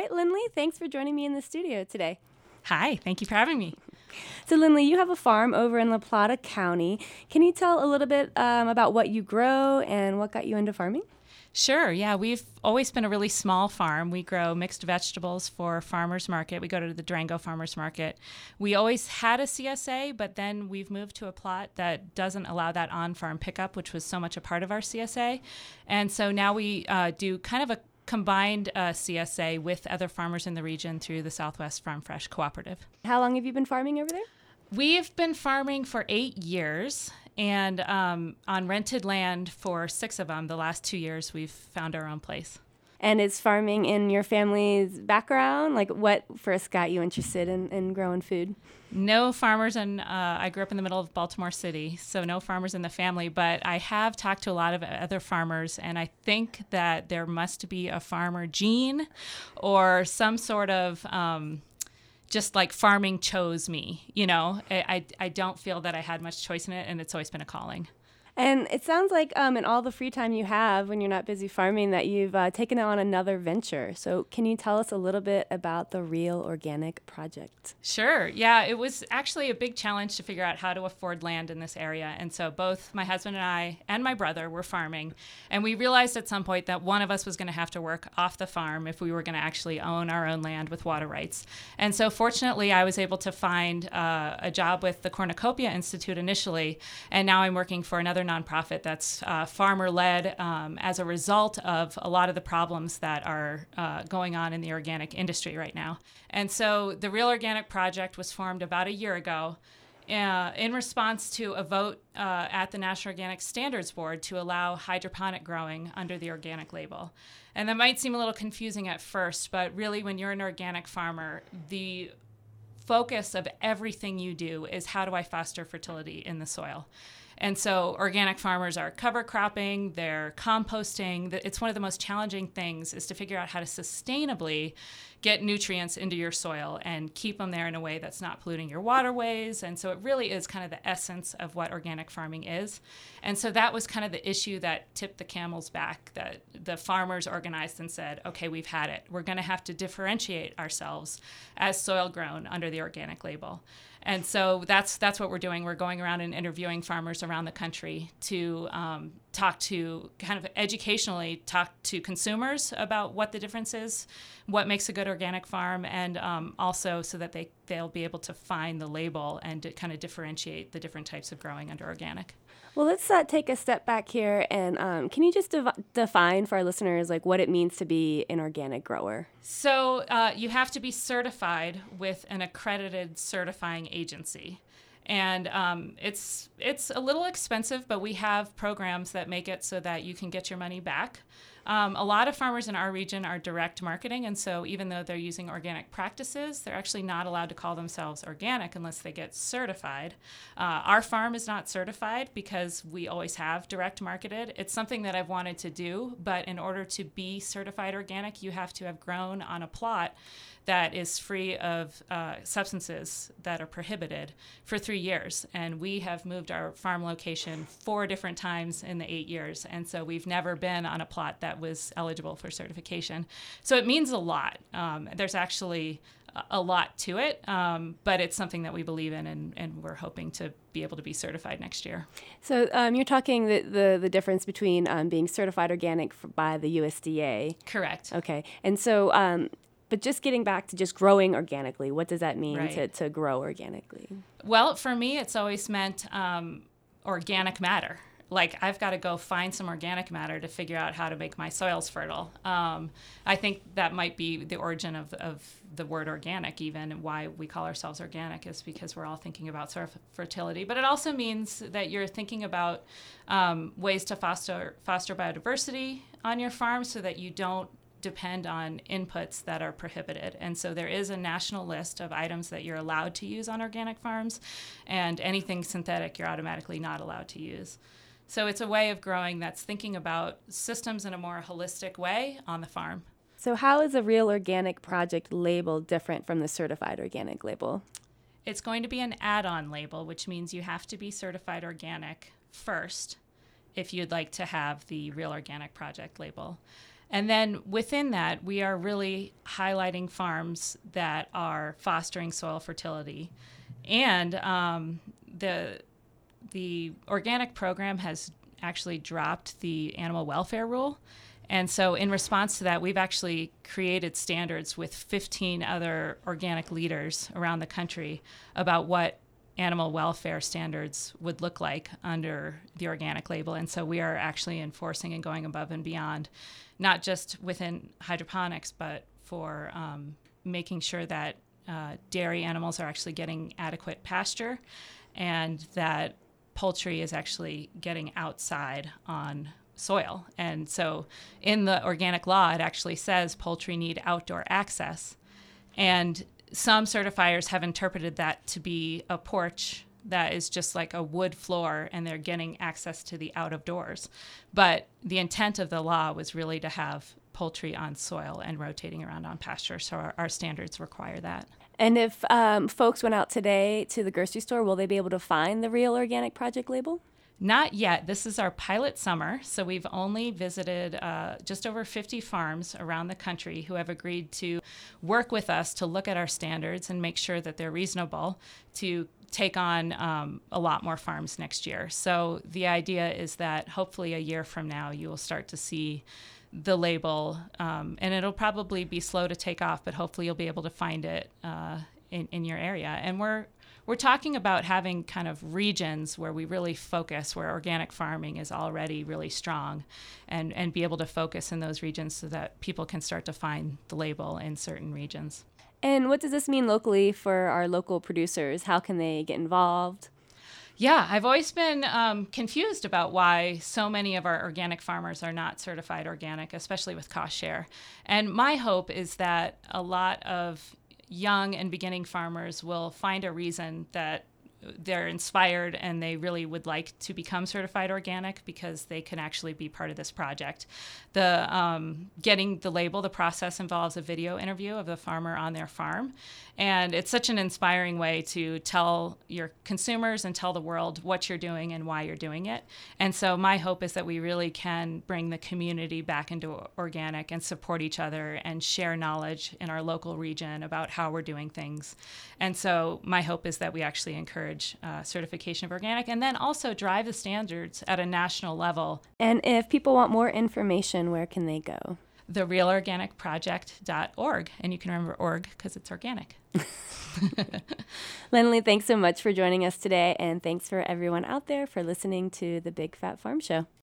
right, Lindley, thanks for joining me in the studio today. Hi, thank you for having me. So, Lindley, you have a farm over in La Plata County. Can you tell a little bit about what you grow and what got you into farming? Sure, yeah, we've always been a really small farm. We grow mixed vegetables for farmers market. We go to the Durango farmers market. We always had a CSA, but then we've moved to a plot that doesn't allow that on-farm pickup, which was so much a part of our CSA. And so now we do kind of a combined CSA with other farmers in the region through the Southwest Farm Fresh Cooperative. How long have you been farming over there? We've been farming for 8 years and on rented land for 6 of them. The last 2 years, we've found our own place. And is farming in your family's background? Like, what first got you interested in growing food? No farmers, and I grew up in the middle of Baltimore City, so no farmers in the family, but I have talked to a lot of other farmers, and I think that there must be a farmer gene or some sort of just like farming chose me. You know, I don't feel that I had much choice in it, and it's always been a calling. And it sounds like in all the free time you have when you're not busy farming that you've taken on another venture. So can you tell us a little bit about the Real Organic Project? Sure. Yeah, it was actually a big challenge to figure out how to afford land in this area. And so both my husband and I and my brother were farming. And we realized at some point that one of us was going to have to work off the farm if we were going to actually own our own land with water rights. And so fortunately, I was able to find a job with the Cornucopia Institute initially. And now I'm working for another nonprofit that's farmer-led as a result of a lot of the problems that are going on in the organic industry right now. And so the Real Organic Project was formed about a year ago in response to a vote at the National Organic Standards Board to allow hydroponic growing under the organic label. And that might seem a little confusing at first, but really when you're an organic farmer, the focus of everything you do is how do I foster fertility in the soil? And so organic farmers are cover cropping, they're composting. It's one of the most challenging things is to figure out how to sustainably get nutrients into your soil and keep them there in a way that's not polluting your waterways. And so it really is kind of the essence of what organic farming is. And so that was kind of the issue that tipped the camel's back, that the farmers organized and said, okay, we've had it. We're going to have to differentiate ourselves as soil grown under the organic label. And so that's what we're doing. We're going around and interviewing farmers around the country to talk to kind of educationally talk to consumers about what the difference is, what makes a good organic farm, and also so that they'll be able to find the label and to kind of differentiate the different types of growing under organic. Well, let's take a step back here, and can you just define for our listeners like what it means to be an organic grower? So you have to be certified with an accredited certifying agency. And it's a little expensive, but we have programs that make it so that you can get your money back. A lot of farmers in our region are direct marketing, and so even though they're using organic practices, they're actually not allowed to call themselves organic unless they get certified. Our farm is not certified because we always have direct marketed. It's something that I've wanted to do, but in order to be certified organic, you have to have grown on a plot that is free of substances that are prohibited for 3 years. And we have moved our farm location 4 different times in the 8 years. And so we've never been on a plot that was eligible for certification. So it means a lot. There's actually a lot to it, but it's something that we believe in, and we're hoping to be able to be certified next year. So you're talking the difference between being certified organic by the USDA. Correct. Okay. And so but just getting back to just growing organically, what does that mean to grow organically? Well, for me, it's always meant organic matter. Like, I've got to go find some organic matter to figure out how to make my soils fertile. I think that might be the origin of the word organic, even, and why we call ourselves organic is because we're all thinking about soil fertility. But it also means that you're thinking about ways to foster biodiversity on your farm so that you don't depend on inputs that are prohibited. And so there is a national list of items that you're allowed to use on organic farms, and anything synthetic you're automatically not allowed to use. So it's a way of growing that's thinking about systems in a more holistic way on the farm. So how is a Real Organic Project label different from the certified organic label? It's going to be an add-on label, which means you have to be certified organic first if you'd like to have the Real Organic Project label. And then within that, we are really highlighting farms that are fostering soil fertility. And the organic program has actually dropped the animal welfare rule. And so in response to that, we've actually created standards with 15 other organic leaders around the country about what animal welfare standards would look like under the organic label. And so we are actually enforcing and going above and beyond, not just within hydroponics, but for making sure that dairy animals are actually getting adequate pasture and that poultry is actually getting outside on soil. And so in the organic law, it actually says poultry need outdoor access. And some certifiers have interpreted that to be a porch that is just like a wood floor and they're getting access to the out of doors. But the intent of the law was really to have poultry on soil and rotating around on pasture. So our standards require that. And if folks went out today to the grocery store, will they be able to find the Real Organic Project label? Not yet. This is our pilot summer, so we've only visited just over 50 farms around the country who have agreed to work with us to look at our standards and make sure that they're reasonable to take on a lot more farms next year. So the idea is that hopefully a year from now you will start to see the label, and it'll probably be slow to take off, but hopefully you'll be able to find it in your area. And we're talking about having kind of regions where we really focus, where organic farming is already really strong, and be able to focus in those regions so that people can start to find the label in certain regions. And what does this mean locally for our local producers? How can they get involved? Yeah, I've always been confused about why so many of our organic farmers are not certified organic, especially with cost share. And my hope is that a lot of young and beginning farmers will find a reason that they're inspired and they really would like to become certified organic because they can actually be part of this project. The getting the label, the process involves a video interview of the farmer on their farm. And it's such an inspiring way to tell your consumers and tell the world what you're doing and why you're doing it. And so my hope is that we really can bring the community back into organic and support each other and share knowledge in our local region about how we're doing things. And so my hope is that we actually encourage certification of organic and then also drive the standards at a national level. And if people want more information, where can they go? TheRealOrganicProject.org. And you can remember org because it's organic. Lindley, thanks so much for joining us today. And thanks for everyone out there for listening to the Big Fat Farm Show.